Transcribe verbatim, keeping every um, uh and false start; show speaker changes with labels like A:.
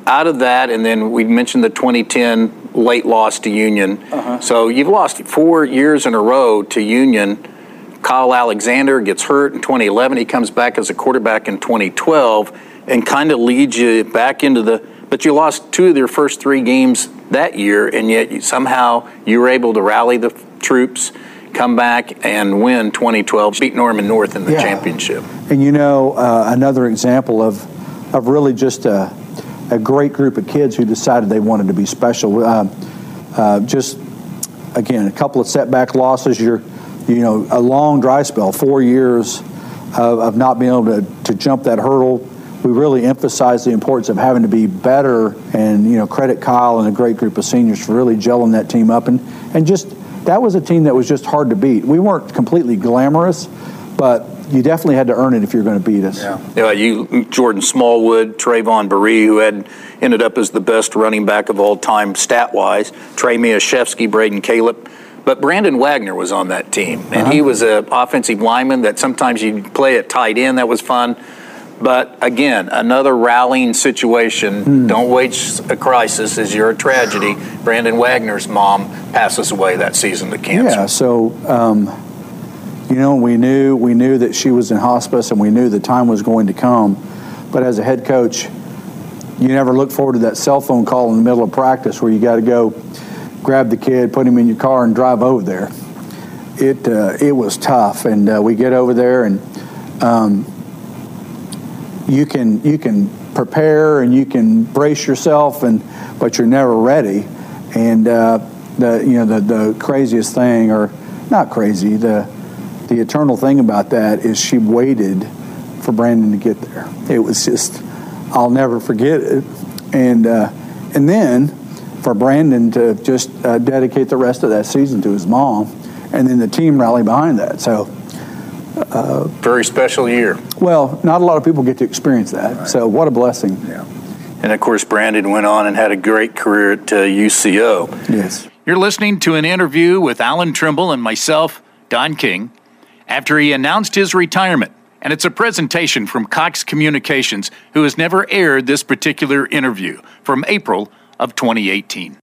A: out of that, and then we mentioned the twenty ten late loss to Union. Uh-huh. So you've lost four years in a row to Union. Kyle Alexander gets hurt in twenty eleven. He comes back as a quarterback in twenty twelve and kind of leads you back into the – but you lost two of your first three games that year, and yet you, somehow you were able to rally the troops, come back, and win twenty twelve, beat Norman North in the yeah. championship.
B: And, you know, uh, another example of, of really just a, a great group of kids who decided they wanted to be special. Uh, uh, just, again, a couple of setback losses. You're – you know, a long dry spell, four years of, of not being able to, to jump that hurdle. We really emphasized the importance of having to be better, and, you know, credit Kyle and a great group of seniors for really gelling that team up. And, and just, that was a team that was just hard to beat. We weren't completely glamorous, but you definitely had to earn it if you're going to beat us.
A: Yeah, yeah you, Jordan Smallwood, Trayvon Baree, who had ended up as the best running back of all time stat-wise, Trey Miashevsky, Braden Caleb. But Brandon Wagner was on that team, and uh-huh. he was an offensive lineman that sometimes you'd play at tight end. That was fun. But, again, another rallying situation. Mm. Don't wait a crisis as you're a tragedy. Brandon Wagner's mom passes away that season to cancer.
B: Yeah, so, um, you know, we knew, we knew that she was in hospice, and we knew the time was going to come. But as a head coach, you never look forward to that cell phone call in the middle of practice where you got to go grab the kid, put him in your car, and drive over there. It uh, it was tough, and uh, we get over there, and um, you can you can prepare and you can brace yourself, and but you're never ready. And uh, the you know the the craziest thing, or not crazy, the the eternal thing about that is she waited for Brandon to get there. It was just, I'll never forget it, and uh, and then. for Brandon to just uh, dedicate the rest of that season to his mom, and then the team rallied behind that. So,
A: uh, very special year.
B: Well, not a lot of people get to experience that. Right. So, what a blessing.
A: Yeah. And of course, Brandon went on and had a great career at uh, U C O.
B: Yes.
A: You're listening to an interview with Alan Trimble and myself, Don King, after he announced his retirement. And it's a presentation from Cox Communications, who has never aired this particular interview, from April of twenty eighteen.